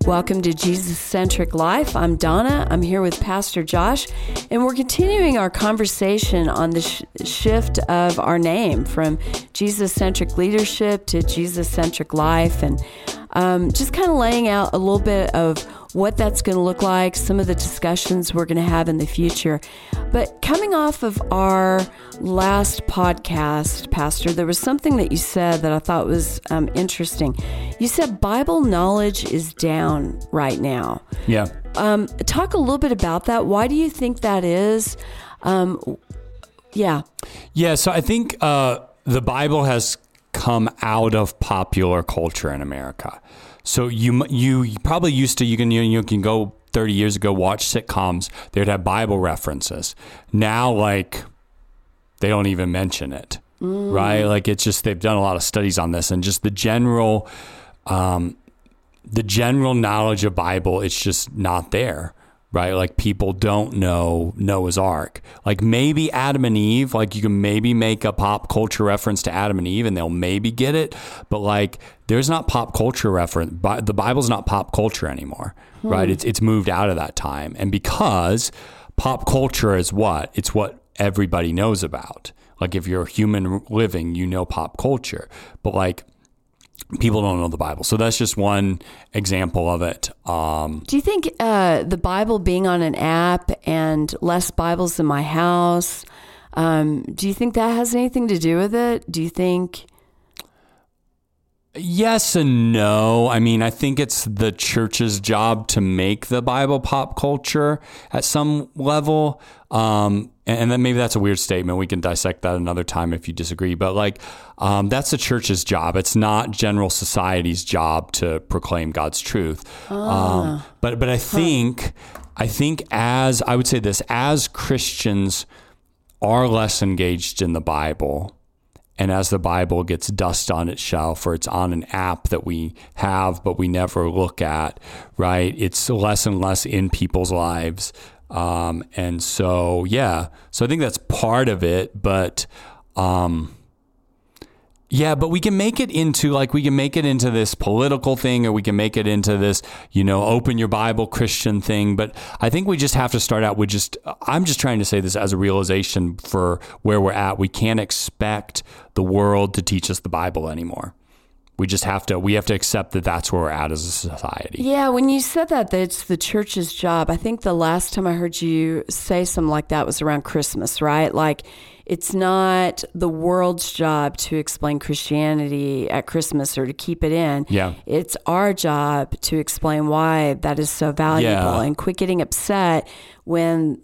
Welcome to Jesus Centric Life. I'm Donna. I'm here with Pastor Josh, and we're continuing our conversation on the shift of our name from Jesus Centric Leadership to Jesus Centric Life, and just kind of laying out a little bit of what that's going to look like, some of the discussions we're going to have in the future. But coming off of our last podcast, Pastor, there was something that you said that I thought was interesting. You said Bible knowledge is down right now. Yeah. Talk a little bit about that. Why do you think that is? Yeah, so I think the Bible has come out of popular culture in America. So you probably used to, you can go 30 years ago, watch sitcoms, they'd have Bible references. Now, like, they don't even mention it, right? Like, it's just, they've done a lot of studies on this, and just the general knowledge of Bible, it's just not there, right? Like, people don't know Noah's Ark. Like, maybe Adam and Eve, like, you can maybe make a pop culture reference to Adam and Eve and they'll maybe get it. But, like, there's not pop culture reference. The Bible's not pop culture anymore, right? It's moved out of that time. And because pop culture is what? It's what everybody knows about. Like, if you're a human living, you know pop culture. But, like, people don't know the Bible. So that's just one example of it. Do you think the Bible being on an app and less Bibles in my house, do you think that has anything to do with it? Do you think... Yes and no. I mean, I think it's the church's job to make the Bible pop culture at some level. And then maybe that's a weird statement. We can dissect that another time if you disagree. But like, that's the church's job. It's not general society's job to proclaim God's truth. But I think as I would say this, as Christians are less engaged in the Bible, and as the Bible gets dust on its shelf, or it's on an app that we have but we never look at, right? It's less and less in people's lives. And so, so I think that's part of it, but we can make it into this political thing, or we can make it into this, open your Bible Christian thing. But I think we just have to start out with I'm just trying to say this as a realization for where we're at. We can't expect the world to teach us the Bible anymore. We have to accept that that's where we're at as a society. Yeah, when you said that it's the church's job, I think the last time I heard you say something like that was around Christmas, right? Like, it's not the world's job to explain Christianity at Christmas or to keep it in. Yeah. It's our job to explain why that is so valuable, and quit getting upset when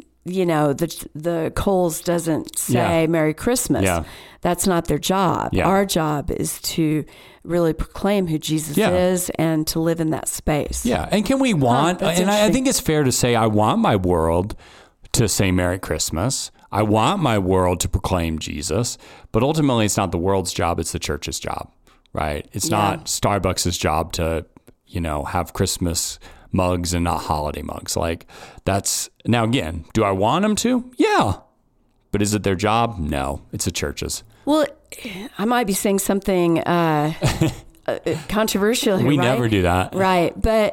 the Kohl's doesn't say Merry Christmas. Yeah. That's not their job. Yeah. Our job is to really proclaim who Jesus is and to live in that space. Yeah. And can we want, and I think it's fair to say, I want my world to say Merry Christmas. I want my world to proclaim Jesus, but ultimately it's not the world's job. It's the church's job, right? It's not Starbucks' job to, have Christmas mugs and not holiday mugs. Like, that's, now again, do I want them to? Yeah. But is it their job? No, it's the church's. Well, I might be saying something controversial here, We right? never do that. Right. But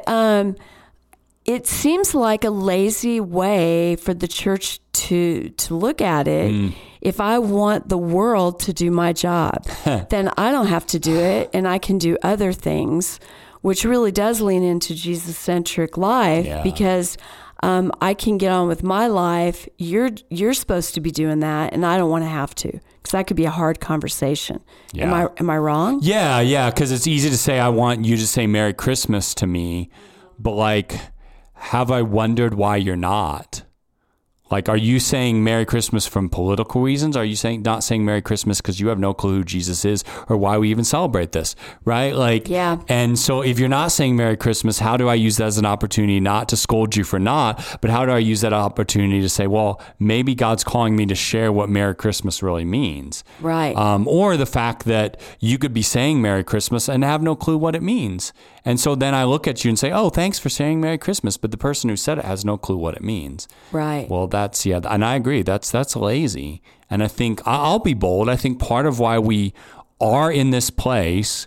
it seems like a lazy way for the church to look at it. If I want the world to do my job, then I don't have to do it, and I can do other things, which really does lean into Jesus-centric life, because I can get on with my life. You're supposed to be doing that, and I don't want to have to, because that could be a hard conversation. Yeah. Am I wrong? Yeah, because it's easy to say, I want you to say Merry Christmas to me, but like, have I wondered why you're not? Like, are you saying Merry Christmas from political reasons? Are you not saying Merry Christmas because you have no clue who Jesus is or why we even celebrate this, right? Like, and so if you're not saying Merry Christmas, how do I use that as an opportunity not to scold you for not, but how do I use that opportunity to say, well, maybe God's calling me to share what Merry Christmas really means. Right. Or the fact that you could be saying Merry Christmas and have no clue what it means. And so then I look at you and say, oh, thanks for saying Merry Christmas. But the person who said it has no clue what it means. Right. Well, that's, and I agree. That's lazy. And I think I'll be bold. I think part of why we are in this place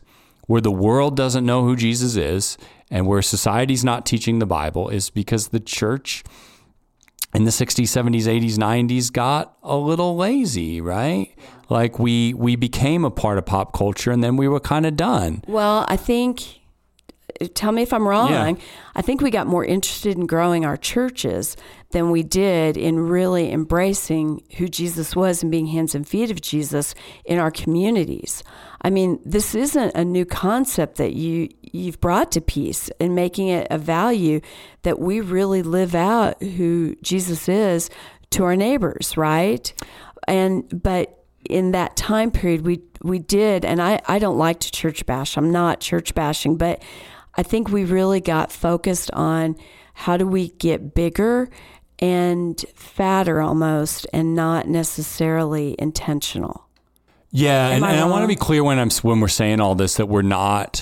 where the world doesn't know who Jesus is and where society's not teaching the Bible is because the church in the 60s, 70s, 80s, 90s got a little lazy, right? Like we became a part of pop culture and then we were kind of done. Well, I think, tell me if I'm wrong, Yeah. I think we got more interested in growing our churches than we did in really embracing who Jesus was and being hands and feet of Jesus in our communities. I mean, this isn't a new concept that you've brought to Peace and making it a value that we really live out who Jesus is to our neighbors, right? But in that time period, we did, and I don't like to church bash. I'm not church bashing, but I think we really got focused on how do we get bigger and fatter almost, and not necessarily intentional. Yeah, and I want to wrong? be clear when we're saying all this that we're not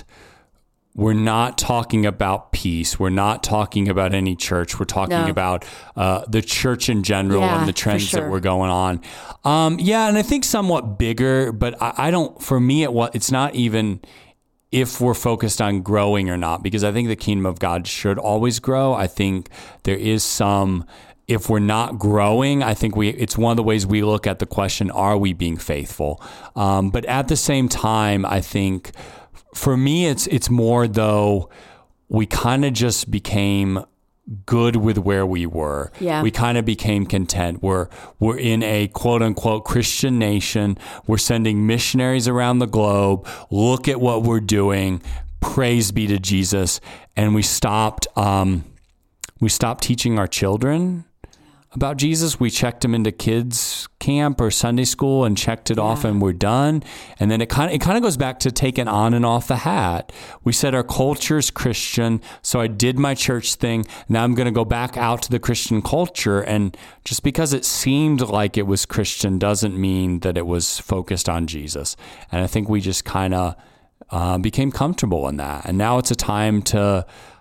talking about Peace. We're not talking about any church. We're talking about the church in general and the trends that were going on. And I think somewhat bigger, but I don't. For me, it's not even if we're focused on growing or not, because I think the kingdom of God should always grow. I think there is some. If we're not growing, I think it's one of the ways we look at the question, are we being faithful? But at the same time, I think for me, it's more though we kind of just became good with where we were. Yeah. We kind of became content. We're in a quote unquote Christian nation. We're sending missionaries around the globe. Look at what we're doing. Praise be to Jesus. And we stopped teaching our children about Jesus. We checked them into kids camp or Sunday school and checked it off and we're done. And then it kind of goes back to taking on and off the hat. We said our culture's Christian, so I did my church thing. Now I'm going to go back out to the Christian culture. And just because it seemed like it was Christian doesn't mean that it was focused on Jesus. And I think we just kind of became comfortable in that. And now it's a time to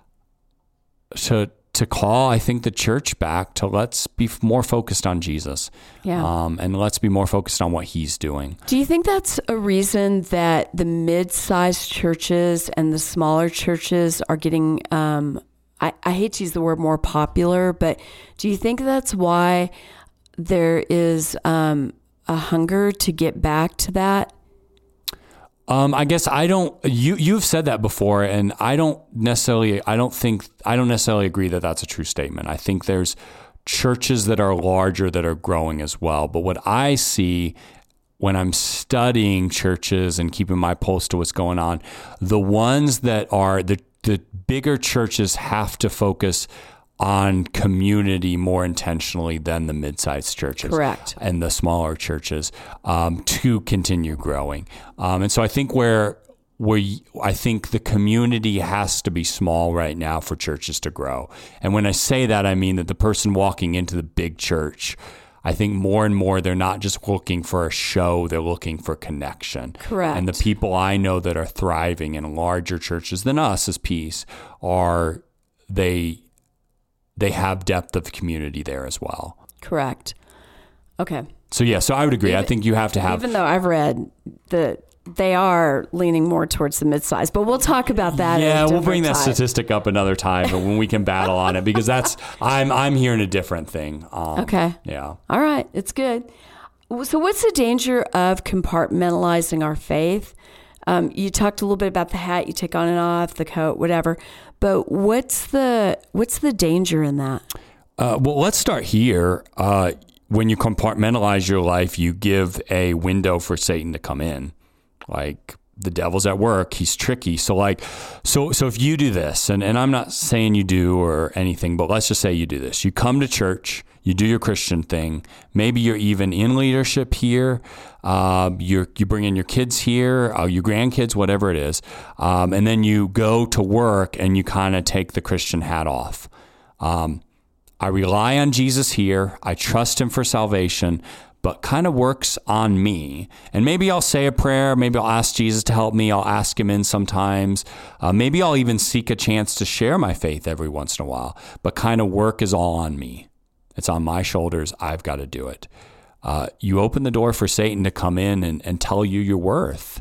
call, I think, the church back to let's be more focused on Jesus. And let's be more focused on what he's doing. Do you think that's a reason that the mid-sized churches and the smaller churches are getting, I hate to use the word more popular, but do you think that's why there is a hunger to get back to that? I guess you've said that before, and I don't necessarily agree that that's a true statement. I think there's churches that are larger that are growing as well. But what I see when I'm studying churches and keeping my pulse to what's going on, the ones that are the bigger churches have to focus on community more intentionally than the mid-sized churches. Correct. And the smaller churches to continue growing. And so I think I think the community has to be small right now for churches to grow. And when I say that, I mean that the person walking into the big church, I think more and more they're not just looking for a show, they're looking for connection. Correct. And the people I know that are thriving in larger churches than us as Peace they have depth of community there as well. Correct. Okay. So I would agree. I think you have to have... Even though I've read that they are leaning more towards the mid-size, but we'll talk about that. Yeah, we'll bring that statistic up another time, but when we can battle on it, because I'm hearing a different thing. Okay. Yeah. All right. It's good. So what's the danger of compartmentalizing our faith? You talked a little bit about the hat you take on and off, the coat, whatever. But what's the danger in that? Well, let's start here. When you compartmentalize your life, you give a window for Satan to come in. Like the devil's at work, he's tricky. So if you do this, and I'm not saying you do or anything, but let's just say you do this. You come to church, you do your Christian thing. Maybe you're even in leadership here. You bring in your kids here, your grandkids, whatever it is. And then you go to work and you kind of take the Christian hat off. I rely on Jesus here. I trust him for salvation, but kind of works on me. And maybe I'll say a prayer. Maybe I'll ask Jesus to help me. I'll ask him in sometimes. Maybe I'll even seek a chance to share my faith every once in a while. But kind of work is all on me. It's on my shoulders. I've got to do it. You open the door for Satan to come in and tell you your worth,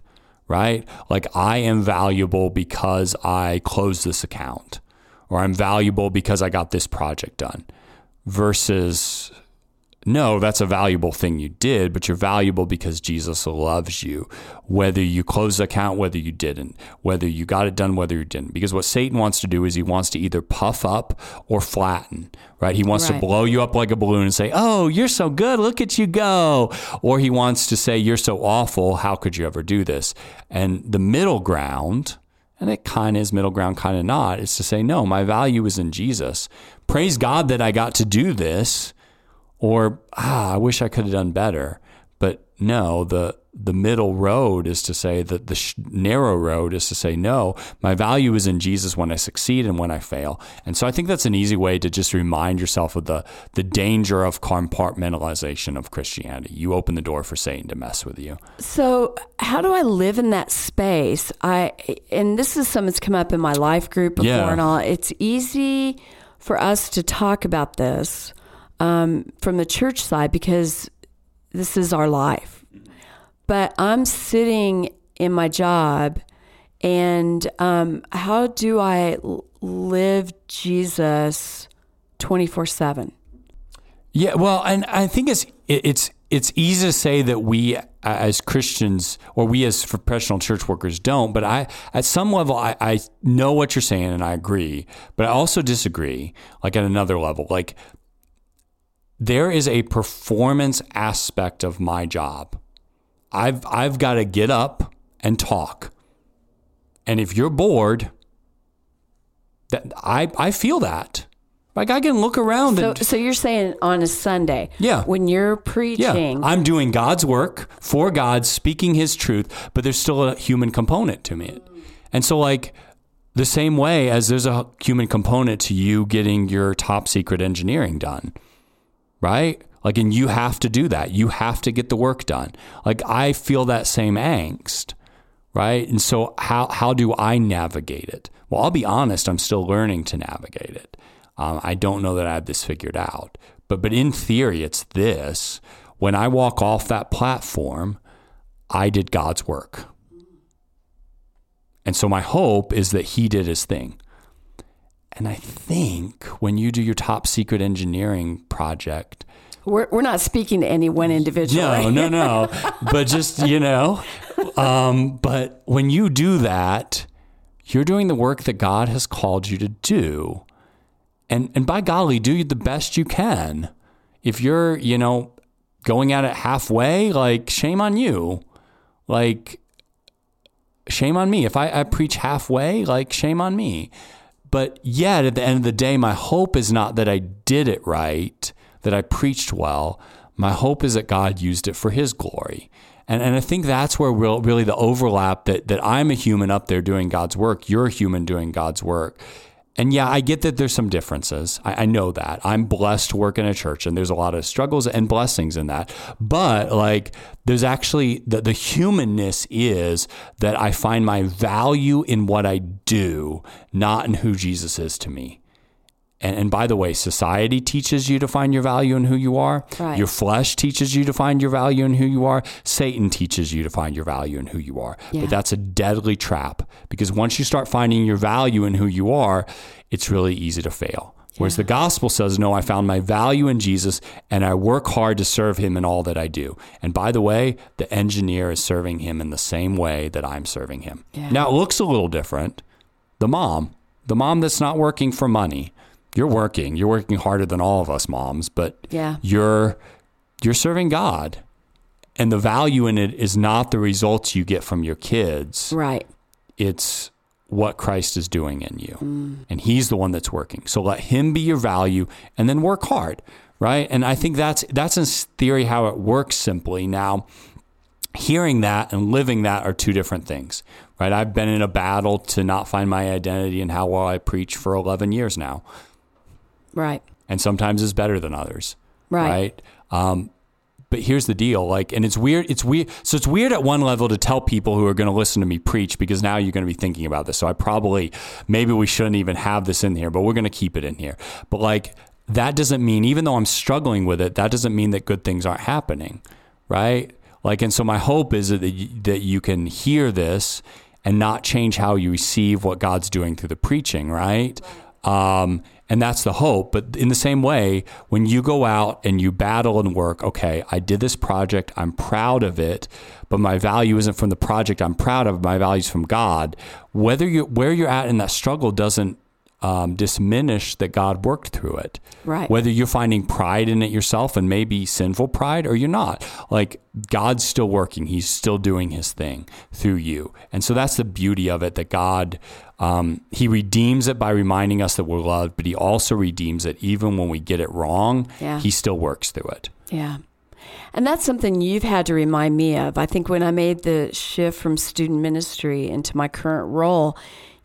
right? Like, I am valuable because I closed this account, or I'm valuable because I got this project done, versus, no, that's a valuable thing you did, but you're valuable because Jesus loves you, whether you closed the account, whether you didn't, whether you got it done, whether you didn't. Because what Satan wants to do is he wants to either puff up or flatten, right? He wants to blow you up like a balloon and say, oh, you're so good, look at you go. Or he wants to say, you're so awful, how could you ever do this? And the middle ground, and it kind of is middle ground, kind of not, is to say, no, my value is in Jesus. Praise God that I got to do this. Or, I wish I could have done better. But no, the middle road is to say that the narrow road is to say, no, my value is in Jesus when I succeed and when I fail. And so I think that's an easy way to just remind yourself of the danger of compartmentalization of Christianity. You open the door for Satan to mess with you. So how do I live in that space? And this is something that's come up in my life group before and all. It's easy for us to talk about this from the church side because this is our life. But I'm sitting in my job, and how do I live Jesus 24/7? Yeah, well, and I think it's easy to say that we as Christians, or we as professional church workers don't, but at some level, I know what you're saying and I agree, but I also disagree, like at another level. Like, there is a performance aspect of my job. I've got to get up and talk. And if you're bored, that I feel that. Like, I can look around. So you're saying on a Sunday, when you're preaching. I'm doing God's work for God, speaking his truth, but there's still a human component to me. And so, like, the same way as there's a human component to you getting your top secret engineering done, right? Like, and you have to do that. You have to get the work done. Like, I feel that same angst, right? And so how do I navigate it? Well, I'll be honest, I'm still learning to navigate it. I don't know that I have this figured out. But in theory, it's this. When I walk off that platform, I did God's work. And so my hope is that he did his thing. And I think when you do your top secret engineering project, we're not speaking to any one individual. No. But just, but when you do that, you're doing the work that God has called you to do. And by golly, do the best you can. If you're, going at it halfway, like, shame on you. Like, shame on me. If I preach halfway, like, shame on me. But yet, at the end of the day, my hope is not that I did it right, that I preached well. My hope is that God used it for his glory. And I think that's where really the overlap, that I'm a human up there doing God's work, you're a human doing God's work. And yeah, I get that there's some differences. I know that. I'm blessed to work in a church, and there's a lot of struggles and blessings in that. But like, there's actually, the humanness is that I find my value in what I do, not in who Jesus is to me. And by the way, society teaches you to find your value in who you are. Right. Your flesh teaches you to find your value in who you are. Satan teaches you to find your value in who you are. Yeah. But that's a deadly trap, because once you start finding your value in who you are, it's really easy to fail. Whereas the gospel says, no, I found my value in Jesus and I work hard to serve him in all that I do. And by the way, the engineer is serving him in the same way that I'm serving him. Yeah. Now, it looks a little different. The mom that's not working for money, you're working harder than all of us moms, but you're serving God. And the value in it is not the results you get from your kids. Right. It's what Christ is doing in you. And he's the one that's working. So let him be your value and then work hard, right? And I think that's in theory how it works simply. Now, hearing that and living that are two different things, right? I've been in a battle to not find my identity in how well I preach for 11 years now. Right. And sometimes it's better than others. Right. But here's the deal, and it's weird. So it's weird at one level to tell people who are going to listen to me preach, because now you're going to be thinking about this. So maybe we shouldn't even have this in here, but we're going to keep it in here. But that doesn't mean, even though I'm struggling with it, that doesn't mean that good things aren't happening, right? And so my hope is that you can hear this and not change how you receive what God's doing through the preaching, right? And that's the hope. But in the same way, when you go out and you battle and work, okay, I did this project, I'm proud of it, but my value isn't from the project I'm proud of, my value is from God. Where you're at in that struggle doesn't diminish that God worked through it. Right. Whether you're finding pride in it yourself and maybe sinful pride or you're not, God's still working. He's still doing his thing through you. And so that's the beauty of it, that God, he redeems it by reminding us that we're loved, but he also redeems it even when we get it wrong. Yeah. He still works through it. Yeah. And that's something you've had to remind me of. I think when I made the shift from student ministry into my current role,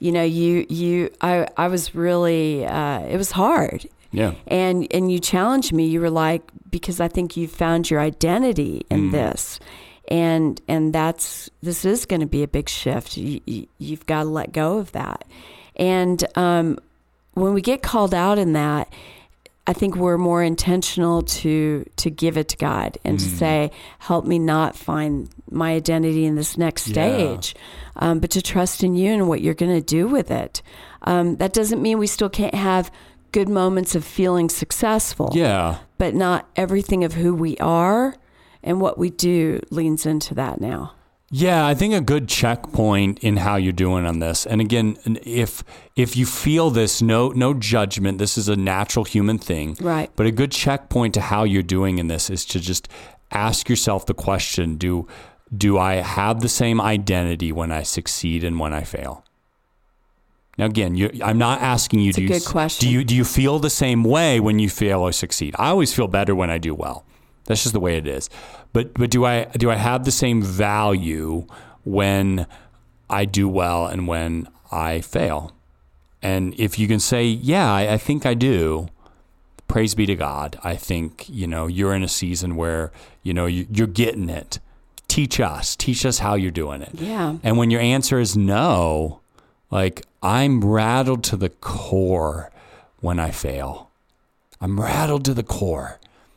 I was really, it was hard. Yeah. And you challenged me. You were like, because I think you found your identity in this. And this is going to be a big shift. You've got to let go of that. And when we get called out in that, I think we're more intentional to give it to God and to say, help me not find my identity in this next stage, but to trust in you and what you're going to do with it. That doesn't mean we still can't have good moments of feeling successful. Yeah. But not everything of who we are and what we do leans into that now. Yeah, I think a good checkpoint in how you're doing on this. And again, if you feel this, no judgment, this is a natural human thing. Right. But a good checkpoint to how you're doing in this is to just ask yourself the question, do I have the same identity when I succeed and when I fail? Now, again, I'm not asking you, it's a good question. Do you feel the same way when you fail or succeed? I always feel better when I do well. That's just the way it is. But do I have the same value when I do well and when I fail? And if you can say, yeah, I think I do, praise be to God. I think, you're in a season where, you're getting it. Teach us how you're doing it. Yeah. And when your answer is no, I'm rattled to the core when I fail. I'm rattled to the core.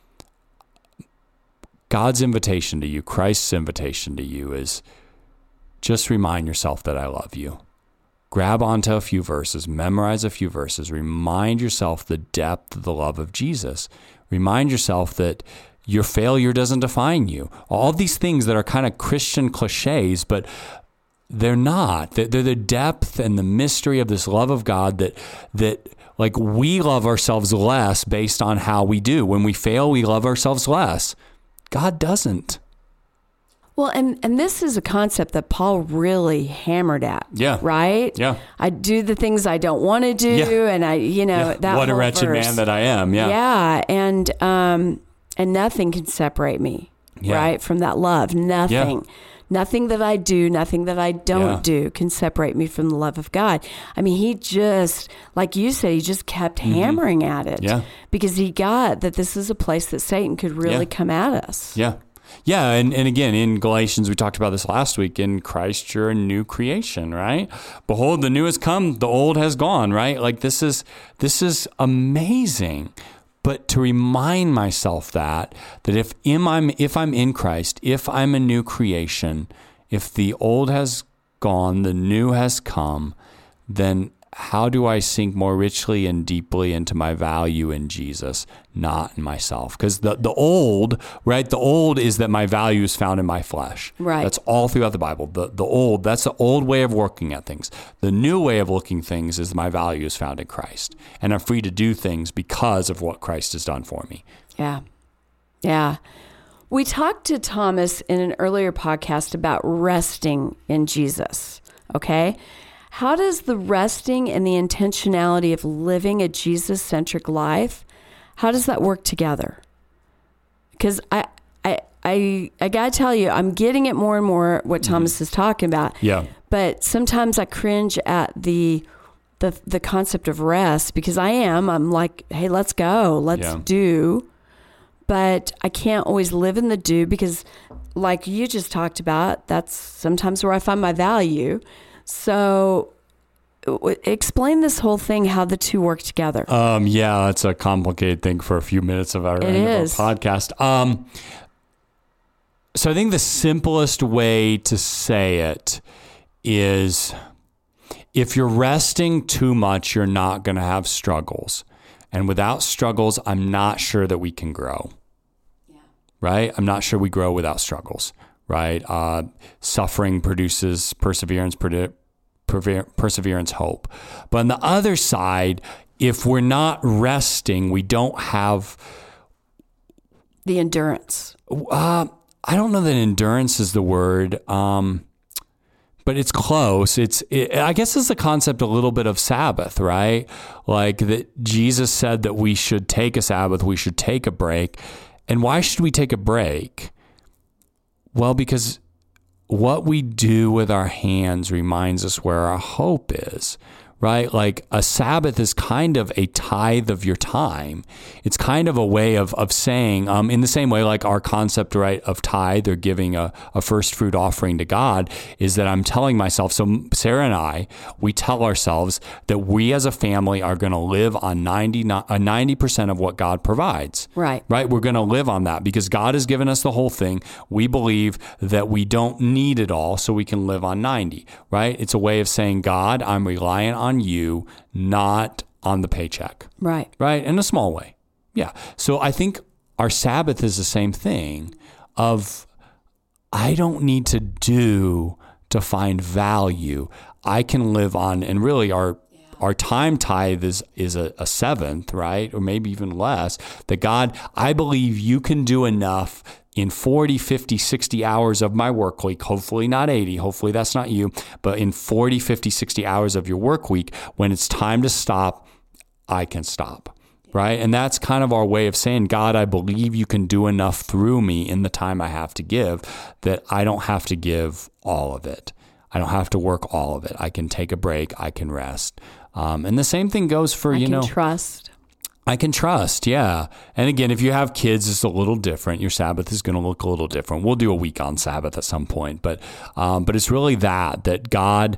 God's invitation to you, Christ's invitation to you is just remind yourself that I love you. Grab onto a few verses, memorize a few verses, remind yourself the depth of the love of Jesus. Remind yourself that your failure doesn't define you. All these things that are kind of Christian cliches, but they're not. They're the depth and the mystery of this love of God that we love ourselves less based on how we do. When we fail, we love ourselves less. God doesn't. Well, and this is a concept that Paul really hammered at. Yeah. Right? Yeah. I do the things I don't want to do, and that what a whole wretched verse. man that I am. Yeah. Yeah, and nothing can separate me, right, from that love. Nothing. Yeah. Nothing that I do, nothing that I don't do can separate me from the love of God. I mean, he just, like you said, he just kept hammering at it. Yeah. Because he got that this is a place that Satan could really come at us. Yeah. Yeah. And again, in Galatians, we talked about this last week, in Christ, you're a new creation, right? Behold, the new has come, the old has gone, right? This is amazing. But to remind myself that if I'm in Christ, if I'm a new creation, if the old has gone, the new has come, then how do I sink more richly and deeply into my value in Jesus, not in myself? Because the old, right? The old is that my value is found in my flesh. Right. That's all throughout the Bible. The old, that's the old way of working at things. The new way of looking at things is my value is found in Christ. And I'm free to do things because of what Christ has done for me. Yeah. Yeah. We talked to Thomas in an earlier podcast about resting in Jesus. Okay. How does the resting and the intentionality of living a Jesus-centric life, how does that work together? Because I got to tell you, I'm getting it more and more what Thomas is talking about. Yeah. But sometimes I cringe at the concept of rest because I'm like, hey, let's go, let's do. But I can't always live in the do because like you just talked about, that's sometimes where I find my value. So explain this whole thing, how the two work together. Yeah, it's a complicated thing for a few minutes of our podcast. So I think the simplest way to say it is, if you're resting too much, you're not going to have struggles. And without struggles, I'm not sure that we can grow. Yeah. Right? I'm not sure we grow without struggles. Right? Suffering produces perseverance, hope. But on the other side, if we're not resting, we don't have the endurance. I don't know that endurance is the word, but it's close. I guess it's the concept a little bit of Sabbath, right? Like that Jesus said that we should take a Sabbath, we should take a break. And why should we take a break? Well, because what we do with our hands reminds us where our hope is, right? Like a Sabbath is kind of a tithe of your time. It's kind of a way of saying, in the same way, like our concept, right, of tithe or giving a first fruit offering to God is that I'm telling myself, so Sarah and I, we tell ourselves that we as a family are going to live on 90% of what God provides. Right. Right? We're going to live on that because God has given us the whole thing. We believe that we don't need it all, so we can live on 90, right? It's a way of saying, God, I'm reliant on you, not on the paycheck. Right. Right? In a small way. Yeah. So I think our Sabbath is the same thing of, I don't need to do to find value. I can live on, and really our time tithe is a seventh, right? Or maybe even less. That God, I believe you can do enough in 40, 50, 60 hours of my work week, hopefully not 80, hopefully that's not you, but in 40, 50, 60 hours of your work week, when it's time to stop, I can stop, right? And that's kind of our way of saying, God, I believe you can do enough through me in the time I have to give that I don't have to give all of it. I don't have to work all of it. I can take a break. I can rest. And the same thing goes for, trust. I can trust, yeah. And again, if you have kids, it's a little different. Your Sabbath is going to look a little different. We'll do a week on Sabbath at some point, but it's really that God,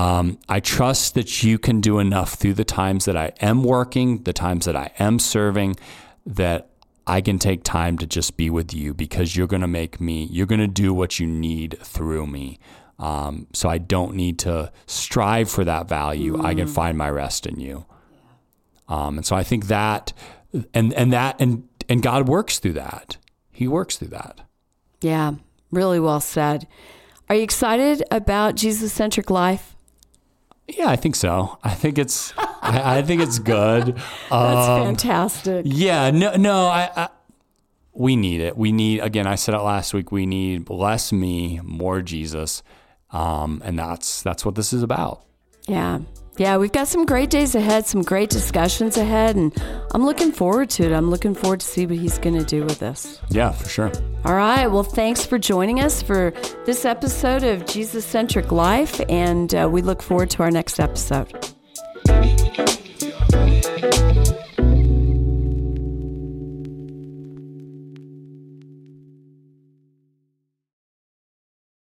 I trust that you can do enough through the times that I am working, the times that I am serving, that I can take time to just be with you because you're going to do what you need through me. So I don't need to strive for that value. I can find my rest in you. And so I think that, and God works through that. He works through that. Yeah, really well said. Are you excited about Jesus-centric life? Yeah, I think so. I think it's, I think it's good. That's fantastic. Yeah, no, we need it. We need, again, I said it last week, we need less me, more Jesus. And that's what this is about. Yeah. Yeah, we've got some great days ahead, some great discussions ahead, and I'm looking forward to it. I'm looking forward to see what he's going to do with us. Yeah, for sure. All right. Well, thanks for joining us for this episode of Jesus-Centric Life, and we look forward to our next episode.